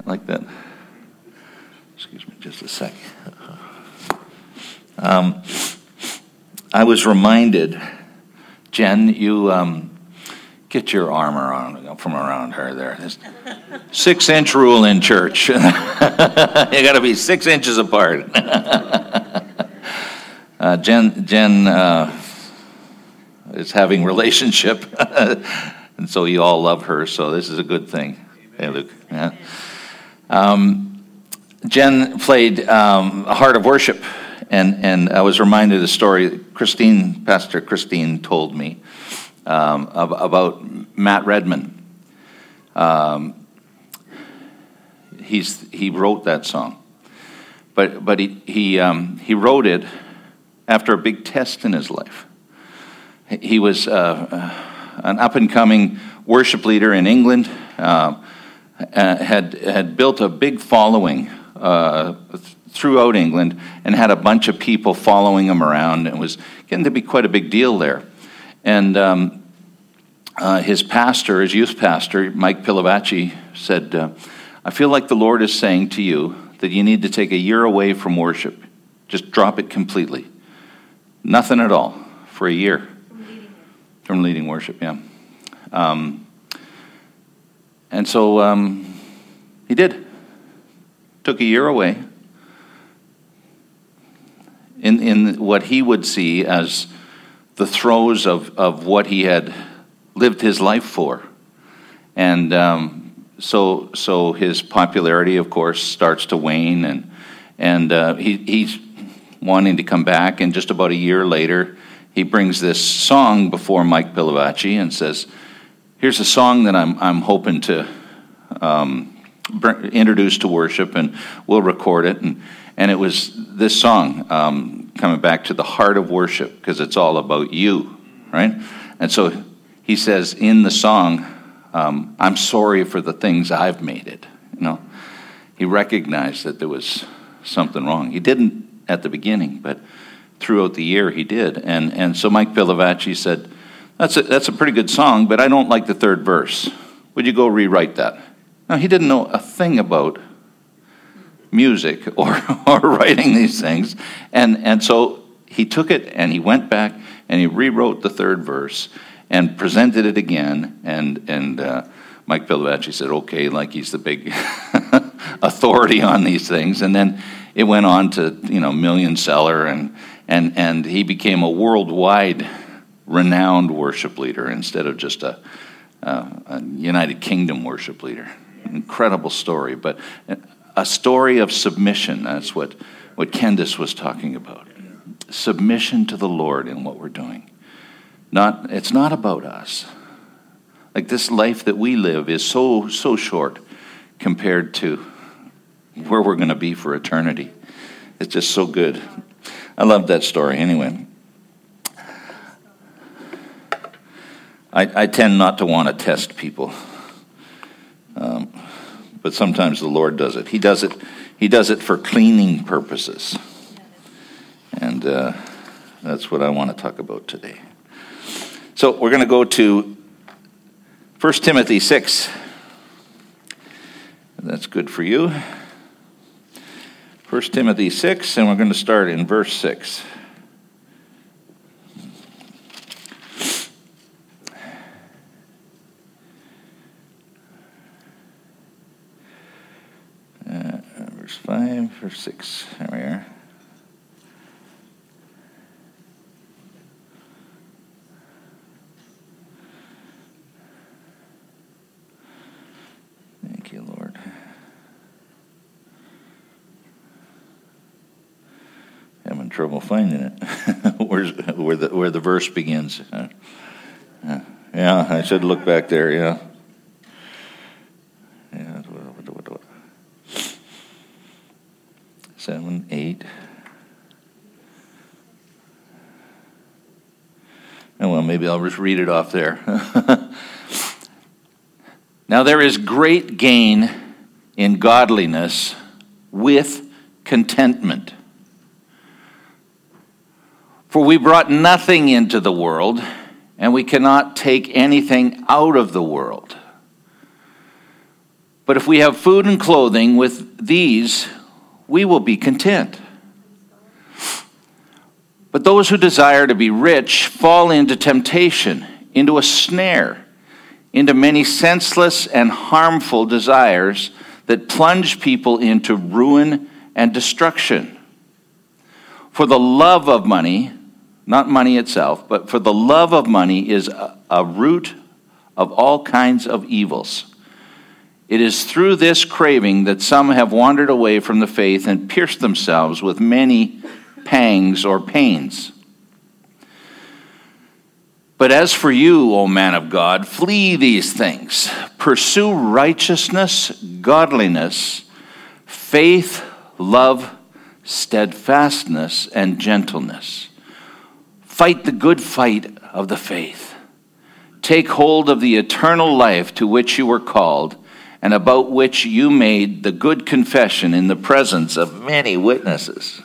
like that. Excuse me just a sec. I was reminded, Jen, you get your arm around from around her there. There's 6-inch rule in church. You got to be 6 inches apart. Jen is having relationship, and so you all love her. So this is a good thing. Hey, Luke. Yeah. Jen played Heart of Worship, and I was reminded of the story Pastor Christine told me about Matt Redman. He wrote that song, but he wrote it after a big test in his life. He was an up-and-coming worship leader in England. Had built a big following throughout England and had a bunch of people following him around, and was getting to be quite a big deal there. And his youth pastor, Mike Pilavachi, said, I feel like the Lord is saying to you that you need to take a year away from worship. Just drop it completely. Nothing at all for a year. From leading worship, yeah. And so he did. Took a year away in what he would see as the throes of what he had lived his life for. And so his popularity, of course, starts to wane, and he's wanting to come back. And just about a year later, he brings this song before Mike Pilavachi and says, here's a song that I'm hoping to introduce to worship, and we'll record it. And it was this song, coming back to the heart of worship, because it's all about you, right? And so he says in the song, I'm sorry for the things I've made it. He recognized that there was something wrong. He didn't at the beginning, but throughout the year he did. And so Mike Pilavachi said, that's a pretty good song, but I don't like the third verse. Would you go rewrite that? Now, he didn't know a thing about music or writing these things. And so he took it and he went back and he rewrote the third verse and presented it again. And Mike Pilavachi said, okay, like he's the big authority on these things. And then it went on to, million seller, and he became a worldwide renowned worship leader instead of just a United Kingdom worship leader. Incredible story, but a story of submission. That's what Candace was talking about. Submission to the Lord in what we're doing. It's not about us. Like, this life that we live is so short compared to where we're going to be for eternity. It's just so good. I love that story. Anyway, I tend not to want to test people, but sometimes the Lord does it. He does it for cleaning purposes, and that's what I want to talk about today. So we're going to go to 1 Timothy 6. That's good for you. 1 Timothy 6, and we're going to start in verse 6. Verse 5, verse 6. There we are. Thank you, Lord. Having trouble finding it. where the verse begins. Yeah, I should look back there. Yeah. 7, 8. Oh, well, maybe I'll just read it off there. Now there is great gain in godliness with contentment. For we brought nothing into the world, and we cannot take anything out of the world. But if we have food and clothing, with these we will be content. But those who desire to be rich fall into temptation, into a snare, into many senseless and harmful desires that plunge people into ruin and destruction. For the love of money, not money itself, but for the love of money is a root of all kinds of evils. It is through this craving that some have wandered away from the faith and pierced themselves with many pangs or pains. But as for you, O man of God, flee these things. Pursue righteousness, godliness, faith, love, steadfastness, and gentleness. Fight the good fight of the faith. Take hold of the eternal life to which you were called, and about which you made the good confession in the presence of many witnesses.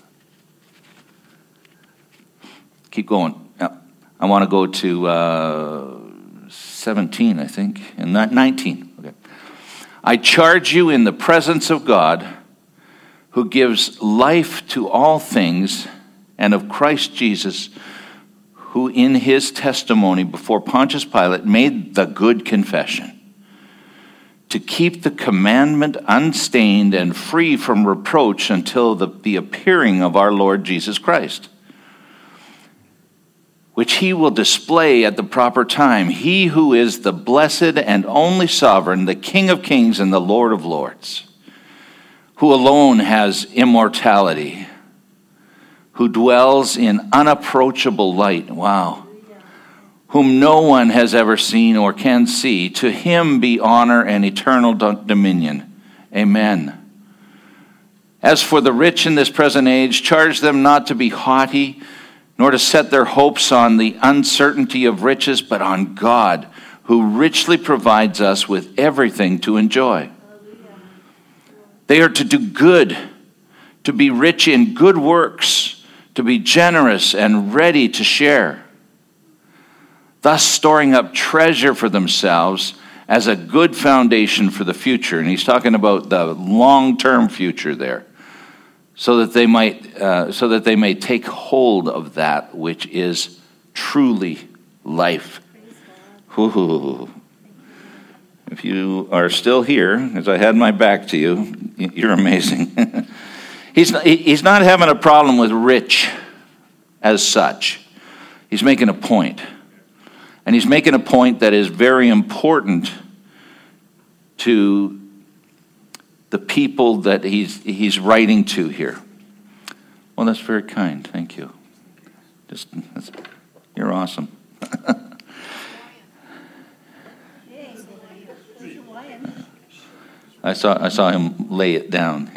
Keep going. I want to go to 17, I think, and 19. Okay. I charge you in the presence of God, who gives life to all things, and of Christ Jesus, who in his testimony before Pontius Pilate made the good confession, to keep the commandment unstained and free from reproach until the appearing of our Lord Jesus Christ, which he will display at the proper time, he who is the blessed and only sovereign, the King of kings and the Lord of lords, who alone has immortality, who dwells in unapproachable light. Wow. Whom no one has ever seen or can see. To him be honor and eternal dominion. Amen. As for the rich in this present age, charge them not to be haughty, nor to set their hopes on the uncertainty of riches, but on God, who richly provides us with everything to enjoy. They are to do good, to be rich in good works, to be generous and ready to share, thus storing up treasure for themselves as a good foundation for the future. And he's talking about the long-term future there, so that they may take hold of that which is truly life. Ooh. If you are still here, as I had my back to you, you're amazing. He's not having a problem with rich as such. He's making a point. And he's making a point that is very important to the people that he's writing to here. Well, that's very kind. Thank you. You're awesome. I saw him lay it down.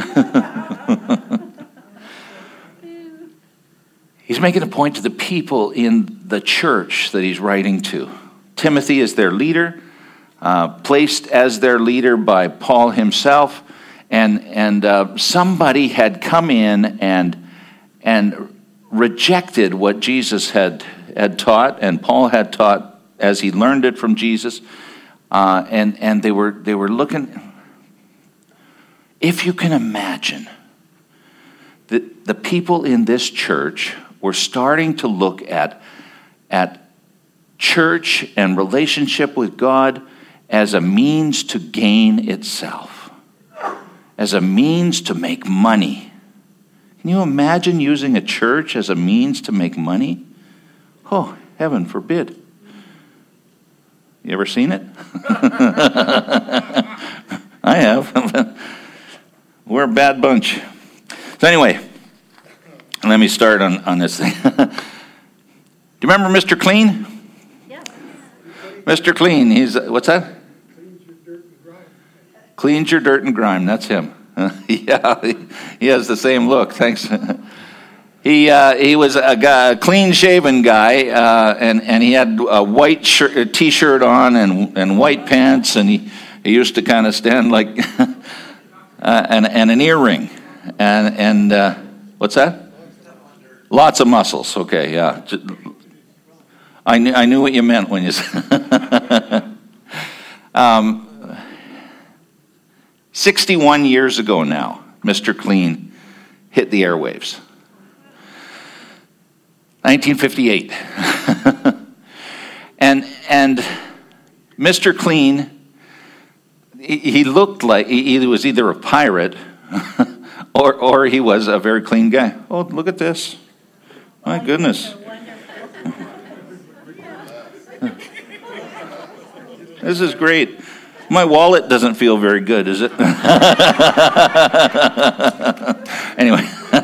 He's making a point to the people in the church that he's writing to. Timothy is their leader, placed as their leader by Paul himself, and somebody had come in and rejected what Jesus had taught, and Paul had taught as he learned it from Jesus, and they were looking. If you can imagine, the people in this church were starting to look at church and relationship with God as a means to gain itself, as a means to make money. Can you imagine using a church as a means to make money? Oh, heaven forbid. You ever seen it? I have. We're a bad bunch. So anyway, let me start on this thing. Do you remember Mr. Clean? Yeah. Mr. Clean, he's, what's that? Cleans your dirt and grime. That's him. Yeah, he has the same look. Thanks. He was a clean-shaven guy, and he had a white T-shirt on and white pants, and he used to kind of stand like and an earring, and what's that? Lots of muscles. Okay, yeah. I knew what you meant when you said. 61 years ago now, Mr. Clean hit the airwaves. 1958. and Mr. Clean, he looked like he was either a pirate or he was a very clean guy. Oh, look at this. My goodness. This is great. My wallet doesn't feel very good, is it? Anyway.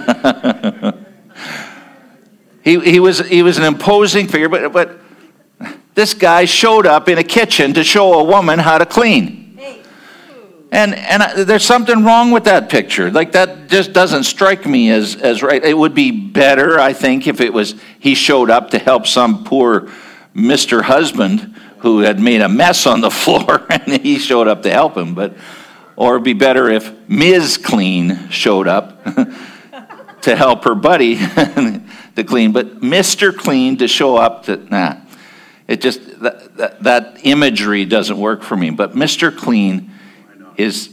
He was an imposing figure, but this guy showed up in a kitchen to show a woman how to clean. And there's something wrong with that picture. Like, that just doesn't strike me as right. It would be better, I think, if it was he showed up to help some poor Mr. Husband who had made a mess on the floor, and he showed up to help him. Or it'd be better if Ms. Clean showed up to help her buddy to clean. But Mr. Clean to show up it just that imagery doesn't work for me. But Mr. Clean is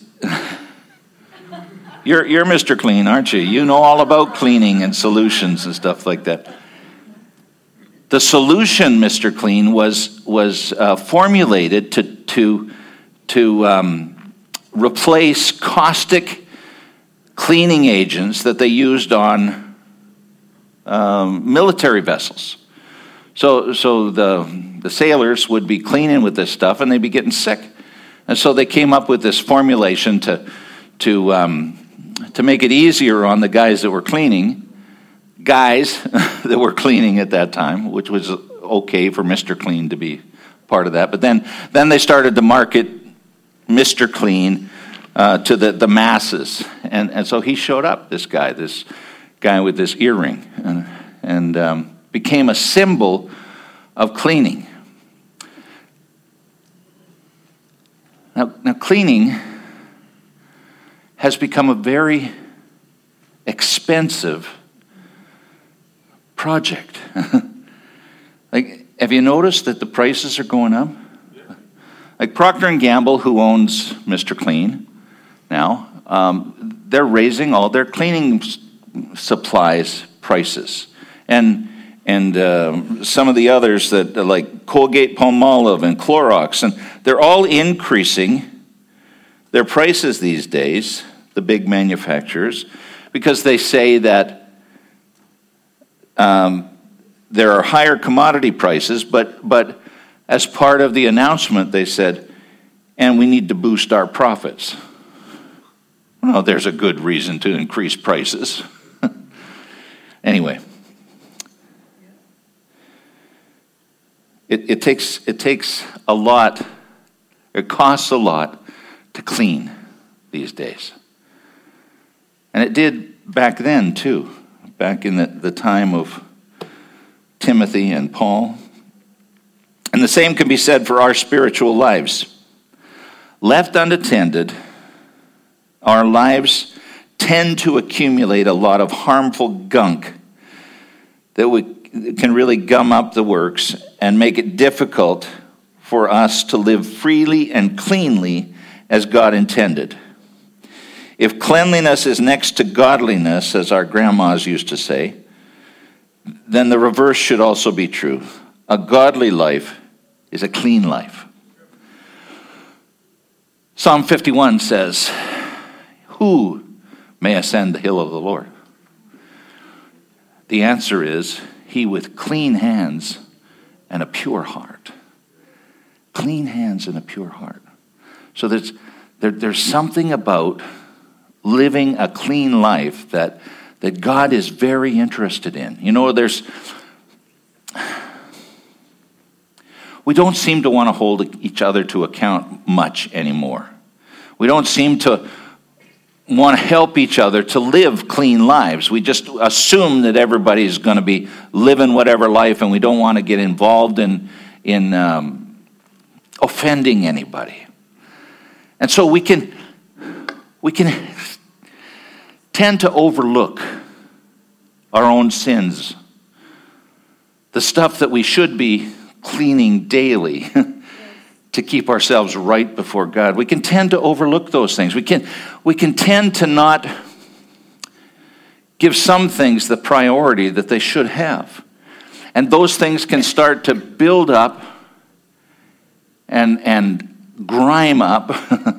you're Mr. Clean, aren't you? You know all about cleaning and solutions and stuff like that. The solution, Mr. Clean, was formulated to replace caustic cleaning agents that they used on military vessels. So the sailors would be cleaning with this stuff, and they'd be getting sick. And so they came up with this formulation to make it easier on the guys that were cleaning. Guys that were cleaning at that time, which was okay for Mr. Clean to be part of that. But then they started to market Mr. Clean to the masses. And so he showed up, this guy with this earring, and became a symbol of cleaning. Now cleaning has become a very expensive project. Like, have you noticed that the prices are going up? Like Procter & Gamble, who owns Mr. Clean now, they're raising all their cleaning supplies prices. And some of the others that like Colgate-Palmolive and Clorox, and they're all increasing their prices these days, the big manufacturers, because they say that there are higher commodity prices, but as part of the announcement, they said, and we need to boost our profits. Well, there's a good reason to increase prices. Anyway, it takes a lot, it costs a lot to clean these days. And it did back then, too. Back in the time of Timothy and Paul. And the same can be said for our spiritual lives. Left unattended, our lives tend to accumulate a lot of harmful gunk that can really gum up the works and make it difficult for us to live freely and cleanly as God intended. If cleanliness is next to godliness, as our grandmas used to say, then the reverse should also be true. A godly life is a clean life. Psalm 51 says, "Who may ascend the hill of the Lord?" The answer is, he with clean hands and a pure heart. Clean hands and a pure heart. So there's something about living a clean life that God is very interested in. You know, we don't seem to want to hold each other to account much anymore. We don't seem to want to help each other to live clean lives. We just assume that everybody's going to be living whatever life, and we don't want to get involved in offending anybody. And so we can tend to overlook our own sins, the stuff that we should be cleaning daily. to keep ourselves right before God. We can tend to overlook those things. We can tend to not give some things the priority that they should have. And those things can start to build up and grime up.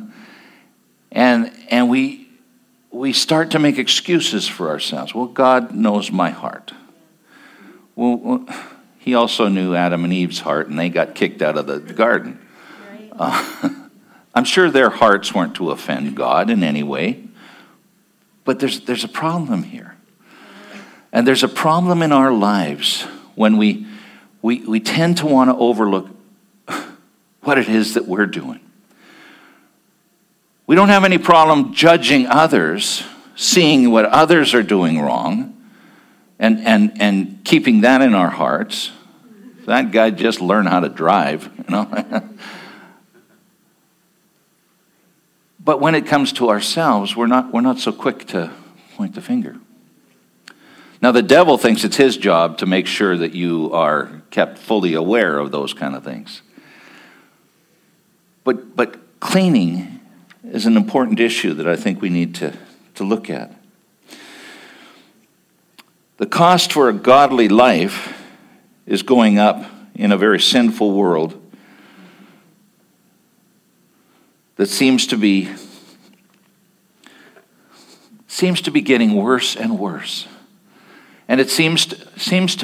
and we start to make excuses for ourselves. Well, God knows my heart. Well, he also knew Adam and Eve's heart, and they got kicked out of the garden. I'm sure their hearts weren't to offend God in any way, but there's a problem here. And there's a problem in our lives when we tend to want to overlook what it is that we're doing. We don't have any problem judging others, seeing what others are doing wrong, and keeping that in our hearts. That guy just learned how to drive, you know. But when it comes to ourselves, we're not so quick to point the finger. Now, the devil thinks it's his job to make sure that you are kept fully aware of those kind of things. But cleaning is an important issue that I think we need to look at. The cost for a godly life is going up in a very sinful world that seems to be getting worse and worse. And it seems to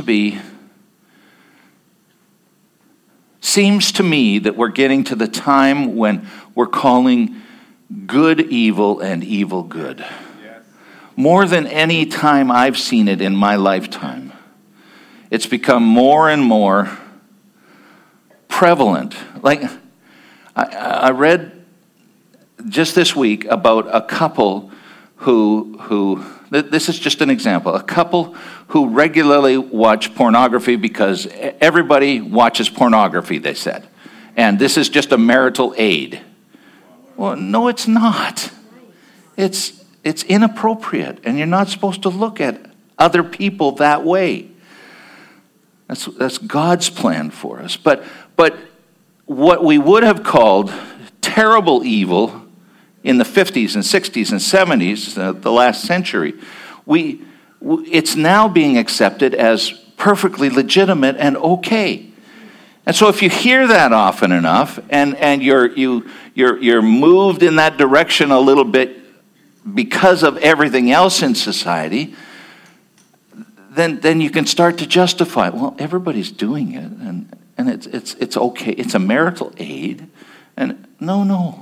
me that we're getting to the time when we're calling good evil and evil good. Yes. More than any time I've seen it in my lifetime. It's become more and more prevalent. Like, I read just this week about a couple who this is just an example, a couple who regularly watch pornography because everybody watches pornography, they said. And this is just a marital aid. Well, no, it's not. It's inappropriate, and you're not supposed to look at other people that way. That's God's plan for us. But what we would have called terrible evil in the 50s and 60s and 70s, the last century, it's now being accepted as perfectly legitimate and okay. And so if you hear that often enough, and you're moved in that direction a little bit because of everything else in society, then you can start to justify, well, everybody's doing it, and it's okay. It's a marital aid, and no.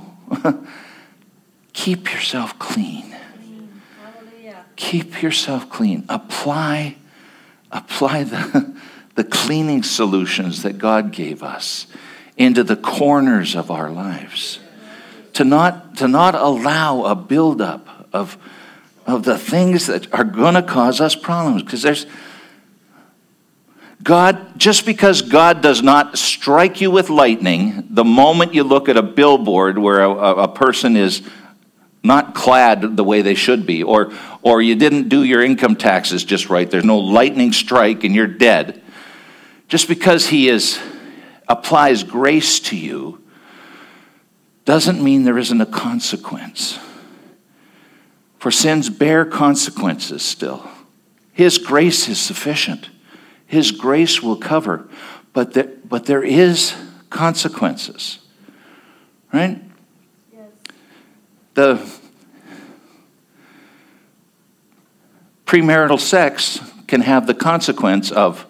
Keep yourself clean. Keep yourself clean. Apply the cleaning solutions that God gave us into the corners of our lives. To not allow a buildup of the things that are going to cause us problems. Because just because God does not strike you with lightning the moment you look at a billboard where a person is not clad the way they should be, or you didn't do your income taxes just right, there's no lightning strike and you're dead. Just because he applies grace to you doesn't mean there isn't a consequence. For sins bear consequences still. His grace is sufficient. His grace will cover, but there is consequences, right? The premarital sex can have the consequence of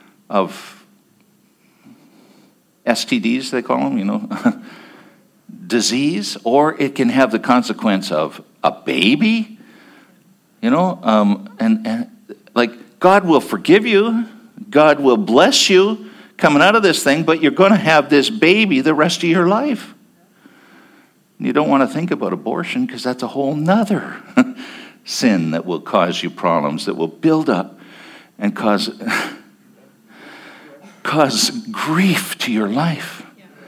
STDs, they call them, disease, or it can have the consequence of a baby, and like God will forgive you, God will bless you coming out of this thing, but you're going to have this baby the rest of your life. You don't want to think about abortion because that's a whole nother sin that will cause you problems, that will build up and cause grief to your life.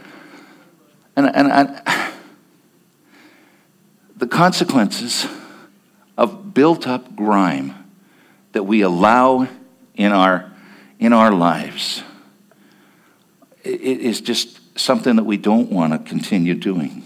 And the consequences of built up grime that we allow in our lives, it is just something that we don't want to continue doing.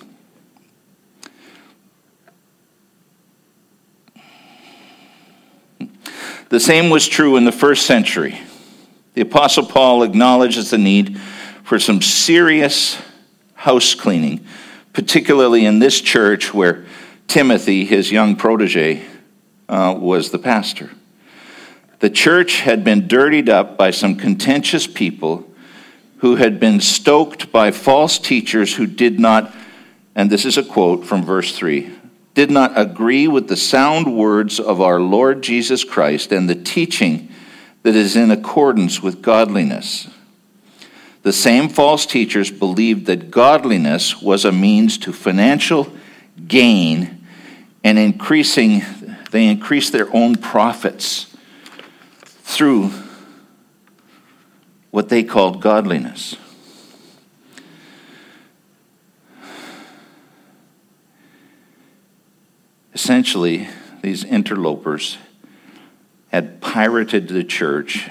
The same was true in the first century. The Apostle Paul acknowledges the need for some serious house cleaning, particularly in this church where Timothy, his young protege, was the pastor. The church had been dirtied up by some contentious people who had been stoked by false teachers who did not, and this is a quote from verse 3, did not agree with the sound words of our Lord Jesus Christ and the teaching that is in accordance with godliness. The same false teachers believed that godliness was a means to financial gain and they increased their own profits through what they called godliness. Essentially, these interlopers had pirated the church,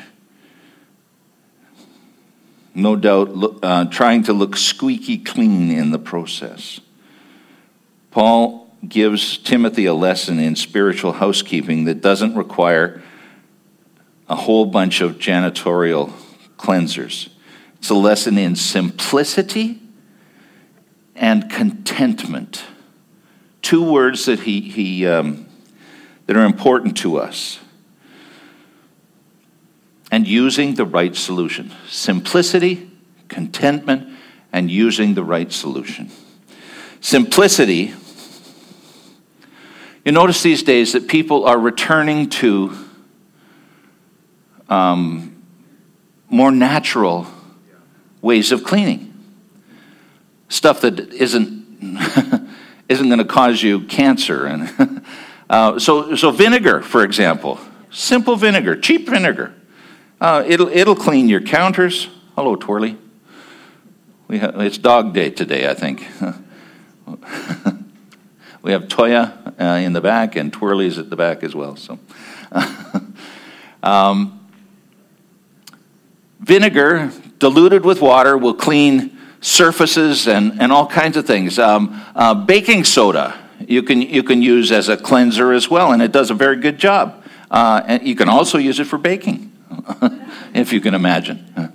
no doubt trying to look squeaky clean in the process. Paul gives Timothy a lesson in spiritual housekeeping that doesn't require a whole bunch of janitorial cleansers. It's a lesson in simplicity and contentment. Two words that that are important to us. And using the right solution. Simplicity, contentment, and using the right solution. Simplicity. You notice these days that people are returning to more natural ways of cleaning. Stuff that isn't going to cause you cancer. And so vinegar, for example, simple vinegar, cheap vinegar, it'll clean your counters. Hello, Twirly. It's dog day today, I think. We have Toya in the back, and Twirly's at the back as well. So, vinegar diluted with water will clean surfaces and all kinds of things. Baking soda you can use as a cleanser as well, and it does a very good job. And you can also use it for baking, if you can imagine.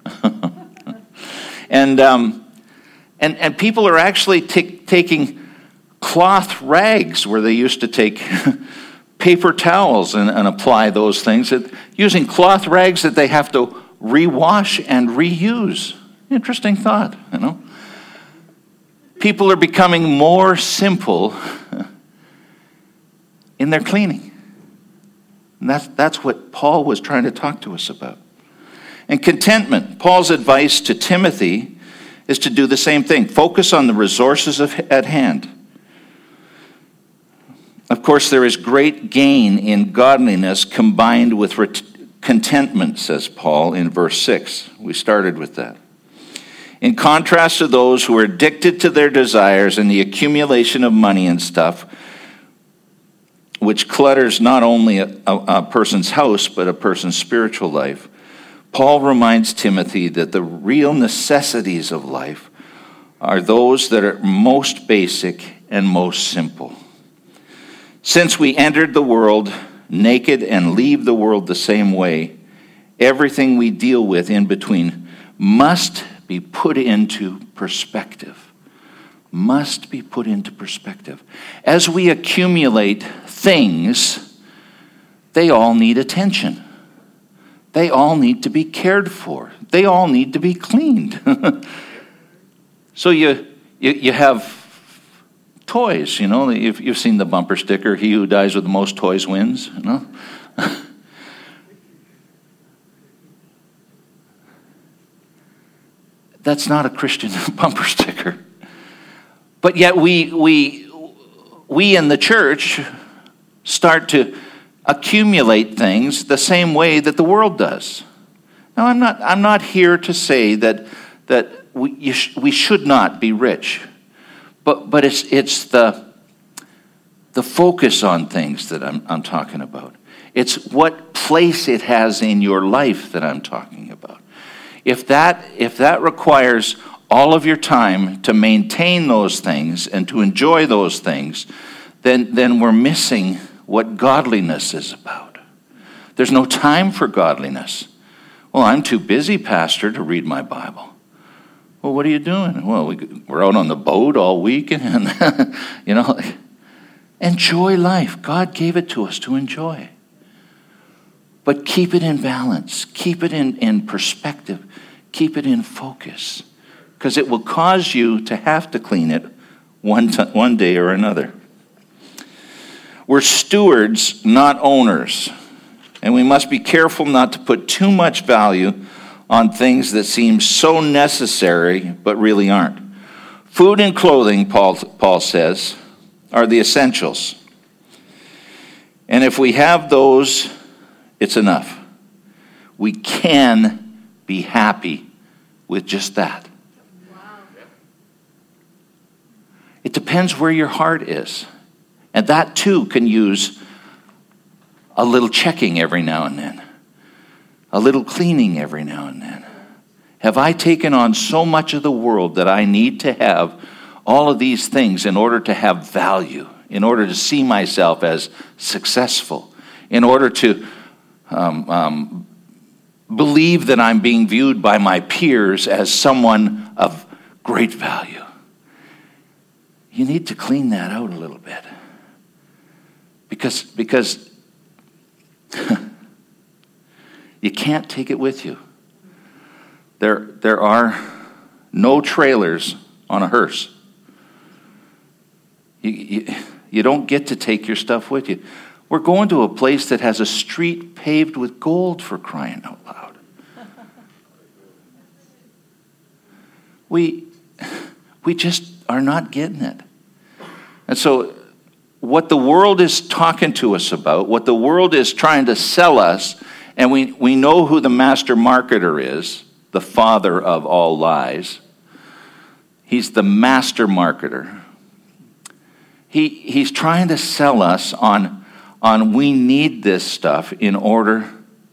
And people are actually taking cloth rags where they used to take paper towels and apply those things, using cloth rags that they have to rewash and reuse. Interesting thought, you know. People are becoming more simple in their cleaning. And that's what Paul was trying to talk to us about. And contentment. Paul's advice to Timothy is to do the same thing. Focus on the resources at hand. Of course, there is great gain in godliness combined with contentment, says Paul in verse 6. We started with that. In contrast to those who are addicted to their desires and the accumulation of money and stuff, which clutters not only a person's house, but a person's spiritual life, Paul reminds Timothy that the real necessities of life are those that are most basic and most simple. Since we entered the world naked and leave the world the same way, everything we deal with in between must be put into perspective. Must be put into perspective. As we accumulate things, they all need attention. They all need to be cared for. They all need to be cleaned. So you have toys, you know. You've seen the bumper sticker, "He who dies with the most toys wins," you know. That's not a Christian bumper sticker. But yet we in the church start to accumulate things the same way that the world does. Now, I'm not here to say that we should not be rich, but it's the focus on things that I'm talking about. It's what place it has in your life that I'm talking about. If that requires all of your time to maintain those things and to enjoy those things, then we're missing what godliness is about. There's no time for godliness. Well, I'm too busy, Pastor, to read my Bible. Well, what are you doing? Well, we're out on the boat all week, and enjoy life. God gave it to us to enjoy. But keep it in balance. Keep it in perspective. Keep it in focus. Because it will cause you to have to clean it one day or another. We're stewards, not owners. And we must be careful not to put too much value on things that seem so necessary but really aren't. Food and clothing, Paul says, are the essentials. And if we have those, it's enough. We can be happy with just that. Wow. It depends where your heart is. And that too can use a little checking every now and then. A little cleaning every now and then. Have I taken on so much of the world that I need to have all of these things in order to have value, in order to see myself as successful, in order to believe that I'm being viewed by my peers as someone of great value? You need to clean that out a little bit. Because you can't take it with you. There are no trailers on a hearse. You don't get to take your stuff with you. We're going to a place that has a street paved with gold, for crying out loud. We just are not getting it. And so what the world is talking to us about, what the world is trying to sell us, and we know who the master marketer is, the father of all lies. He's the master marketer. He's trying to sell us on we need this stuff in order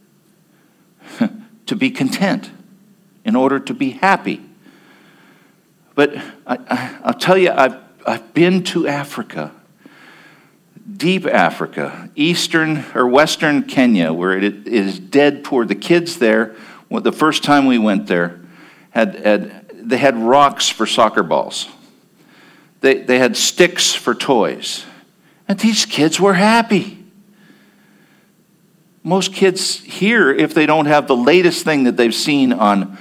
to be content, in order to be happy. But I'll tell you, I've been to Africa, deep Africa, eastern or western Kenya, where it is dead poor. The kids there, the first time we went there, they had rocks for soccer balls. They had sticks for toys. And these kids were happy. Most kids here, if they don't have the latest thing that they've seen on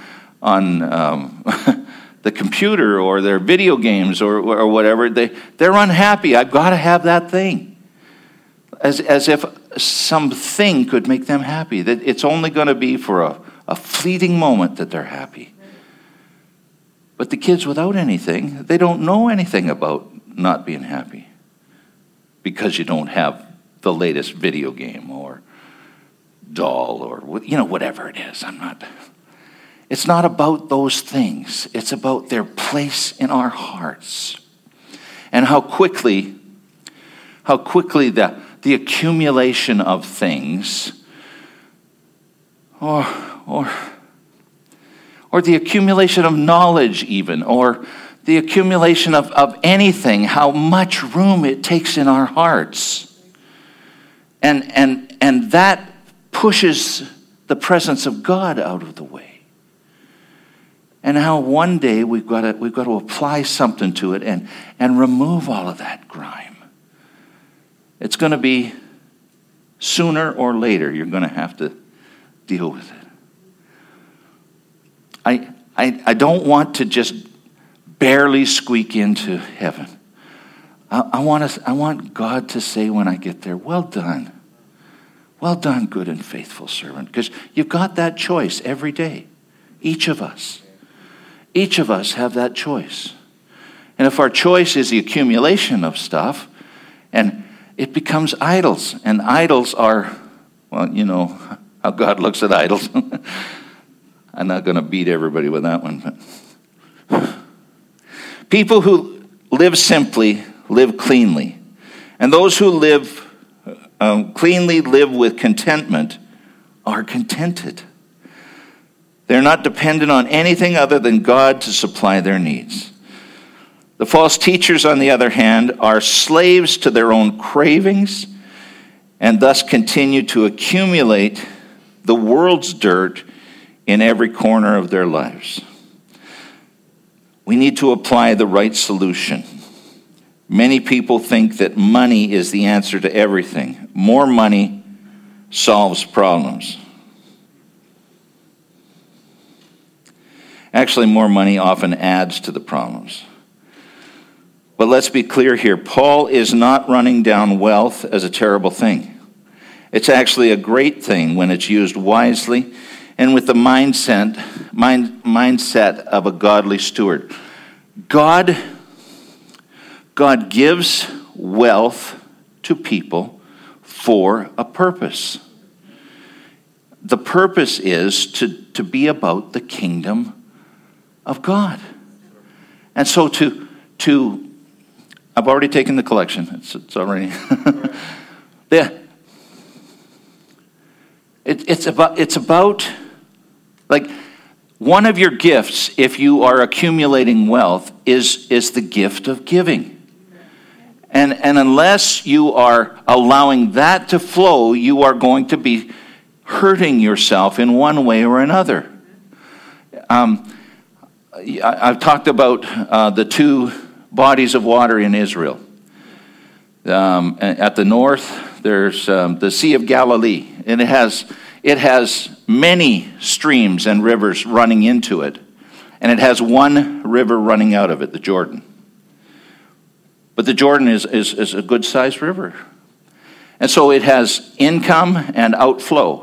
the computer or their video games or whatever, they're unhappy. I've got to have that thing. As if something could make them happy. That it's only going to be for a fleeting moment that they're happy. But the kids without anything, they don't know anything about not being happy. Because you don't have the latest video game or doll or whatever it is. It's not about those things. It's about their place in our hearts. And how quickly the accumulation of things or the accumulation of knowledge even, or the accumulation of anything, how much room it takes in our hearts. And that pushes the presence of God out of the way. And how one day we've got to apply something to it and remove all of that grime. It's going to be sooner or later you're going to have to deal with it. I don't want to just barely squeak into heaven. I want God to say when I get there, well done. Well done, good and faithful servant. Because you've got that choice every day. Each of us. Each of us have that choice. And if our choice is the accumulation of stuff, and it becomes idols. And idols are, well, you know how God looks at idols. I'm not going to beat everybody with that one. But people who live simply live cleanly. And those who live cleanly live with contentment are contented. They're not dependent on anything other than God to supply their needs. The false teachers, on the other hand, are slaves to their own cravings and thus continue to accumulate the world's dirt in every corner of their lives. We need to apply the right solution. Many people think that money is the answer to everything. More money solves problems. Actually, more money often adds to the problems. But let's be clear here. Paul is not running down wealth as a terrible thing. It's actually a great thing when it's used wisely and with the mindset of a godly steward. God gives wealth to people for a purpose. The purpose is to be about the kingdom of God. And so I've already taken the collection. It's already yeah. It's about like one of your gifts, if you are accumulating wealth, is the gift of giving. And unless you are allowing that to flow, you are going to be hurting yourself in one way or another. I've talked about the two bodies of water in Israel. At the north, there's the Sea of Galilee, and it has many streams and rivers running into it, and it has one river running out of it, the Jordan. But the Jordan is a good-sized river, and so it has income and outflow.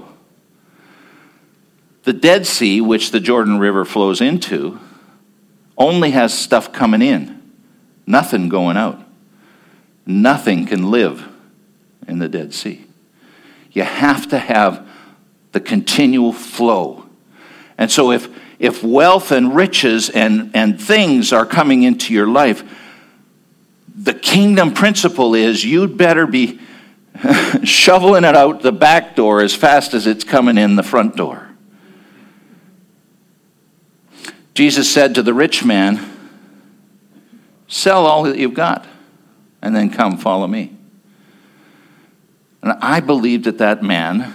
The Dead Sea, which the Jordan River flows into, only has stuff coming in, nothing going out. Nothing can live in the Dead Sea. You have to have the continual flow. And so if wealth and riches and things are coming into your life, the kingdom principle is you'd better be shoveling it out the back door as fast as it's coming in the front door. Jesus said to the rich man, sell all that you've got and then come follow me. And I believe that man,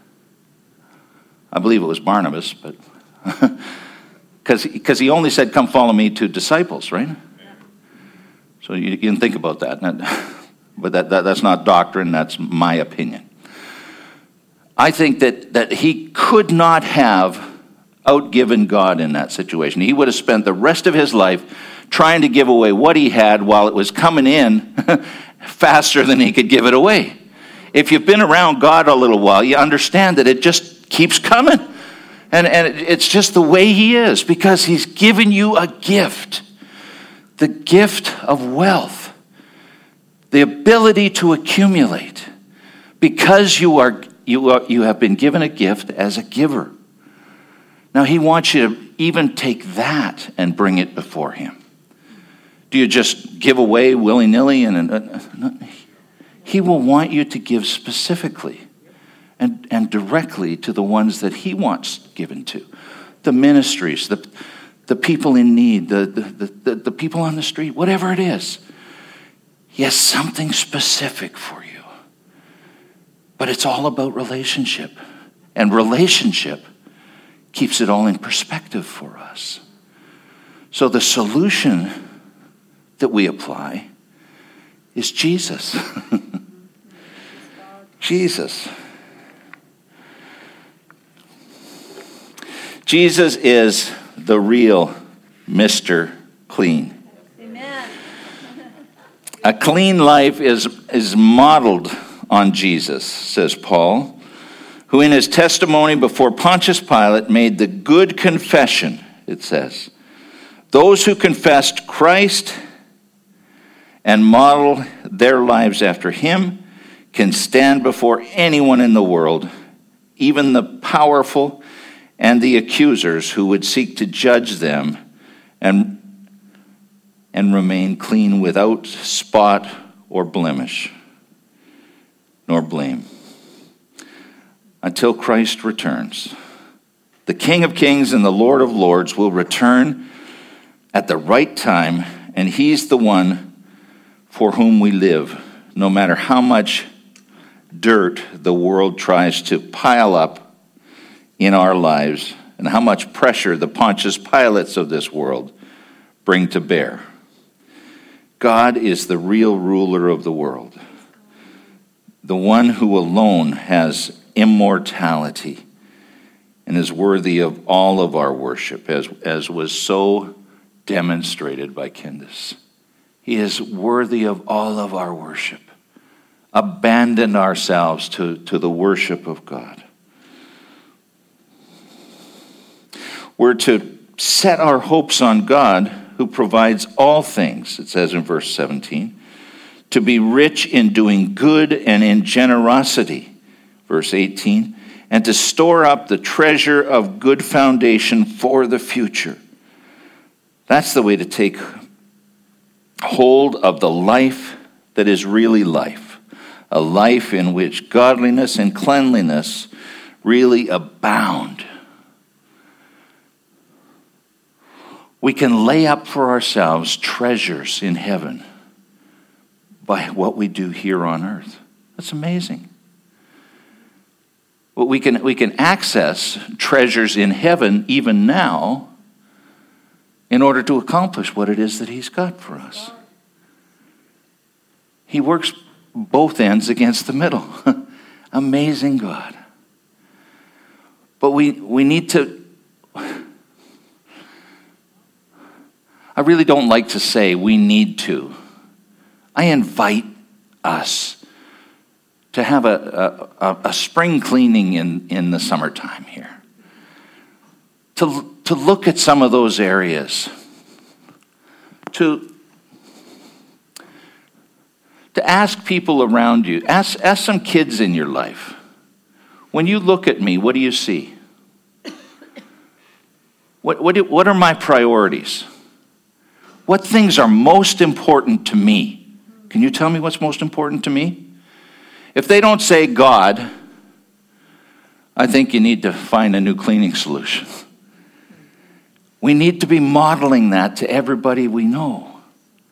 I believe it was Barnabas, but because he only said come follow me to disciples, right? So you can think about that. But that's not doctrine, that's my opinion. I think that he could not have outgiven God in that situation. He would have spent the rest of his life trying to give away what he had while it was coming in faster than he could give it away. If you've been around God a little while, you understand that it just keeps coming. And it's just the way he is, because he's given you a gift. The gift of wealth. The ability to accumulate. Because you have been given a gift as a giver. Now he wants you to even take that and bring it before him. Do you just give away willy-nilly? He will want you to give specifically and directly to the ones that he wants given to. The ministries, the people in need, the people on the street, whatever it is. He has something specific for you. But it's all about relationship. And relationship keeps it all in perspective for us. So the solution that we apply is Jesus. Jesus. Jesus is the real Mr. Clean. Amen. A clean life is modeled on Jesus, says Paul, who in his testimony before Pontius Pilate made the good confession, it says. Those who confessed Christ and model their lives after him can stand before anyone in the world, even the powerful and the accusers who would seek to judge them and remain clean without spot or blemish nor blame. Until Christ returns, The King of Kings and the Lord of Lords will return at the right time, and he's the one for whom we live, no matter how much dirt the world tries to pile up in our lives and how much pressure the Pontius Pilates of this world bring to bear. God is the real ruler of the world, the one who alone has immortality and is worthy of all of our worship, as was so demonstrated by Candace. He is worthy of all of our worship. Abandon ourselves to the worship of God. We're to set our hopes on God, who provides all things, it says in verse 17, to be rich in doing good and in generosity, verse 18, and to store up the treasure of good foundation for the future. That's the way to take hold of the life that is really life, a life in which godliness and cleanliness really abound. We can lay up for ourselves treasures in heaven by what we do here on earth. That's amazing. Well, we can access treasures in heaven even now in order to accomplish what it is that he's got for us. He works both ends against the middle. Amazing God. But we need to... I really don't like to say we need to. I invite us to have a spring cleaning in the summertime here. To look at some of those areas. To ask people around you. Ask some kids in your life. When you look at me, what do you see? What are my priorities? What things are most important to me? Can you tell me what's most important to me? If they don't say God, I think you need to find a new cleaning solution. We need to be modeling that to everybody we know.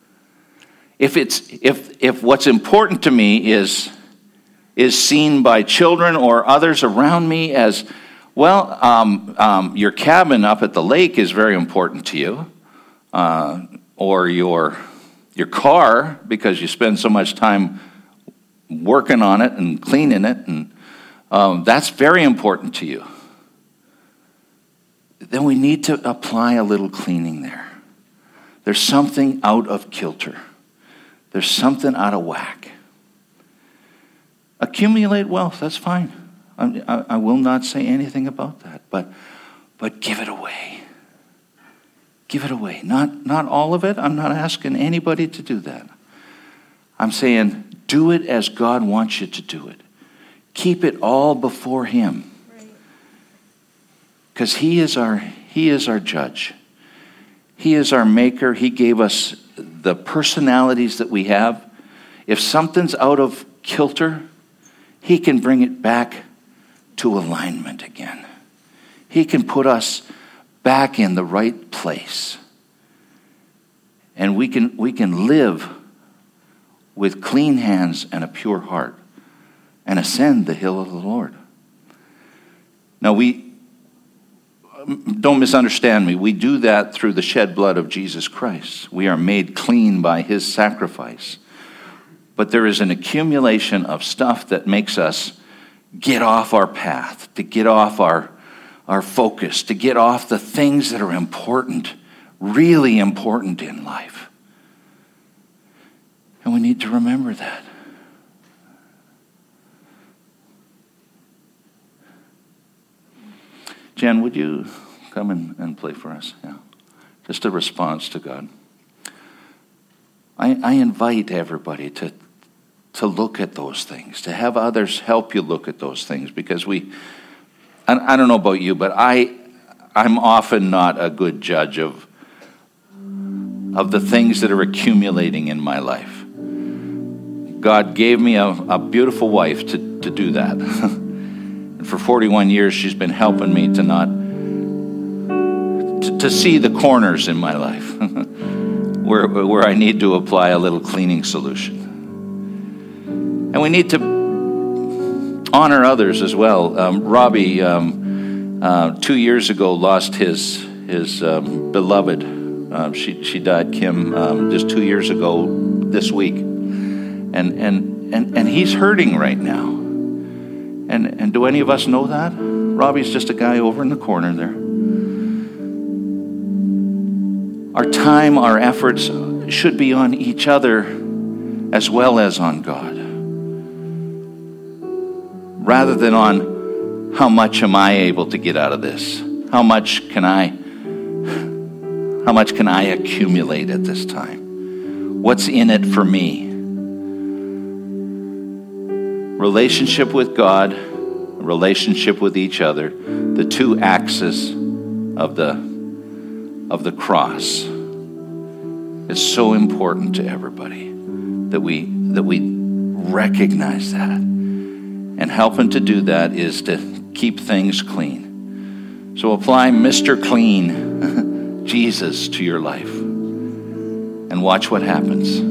If what's important to me is seen by children or others around me as, well, your cabin up at the lake is very important to you, or your car, because you spend so much time working on it and cleaning it, and that's very important to you, then we need to apply a little cleaning there. There's something out of kilter. There's something out of whack. Accumulate wealth, that's fine. I will not say anything about that, but give it away. Give it away. Not all of it. I'm not asking anybody to do that. I'm saying do it as God wants you to do it. Keep it all before him. Because he is our judge. He is our maker. He gave us the personalities that we have. If something's out of kilter, he can bring it back to alignment again. He can put us back in the right place. And we can live with clean hands and a pure heart and ascend the hill of the Lord. Now don't misunderstand me. We do that through the shed blood of Jesus Christ. We are made clean by his sacrifice. But there is an accumulation of stuff that makes us get off our path, to get off our focus, to get off the things that are important, really important in life. And we need to remember that. Jen, would you come and play for us? Yeah. Just a response to God. I invite everybody to look at those things, to have others help you look at those things, because I don't know about you, but I'm often not a good judge of the things that are accumulating in my life. God gave me a beautiful wife to do that. And for 41 years, she's been helping me to not to see the corners in my life where I need to apply a little cleaning solution. And we need to honor others as well. Robbie, 2 years ago, lost his beloved. She died, Kim, just 2 years ago this week. And he's hurting right now. And do any of us know that? Robbie's just a guy over in the corner there. Our time, our efforts should be on each other as well as on God, rather than on how much am I able to get out of this? How much can I accumulate at this time? What's in it for me? Relationship with God, relationship with each other, the two axes of the cross. It's so important to everybody that we recognize that. And helping to do that is to keep things clean. So apply Mr. Clean, Jesus, to your life, and watch what happens.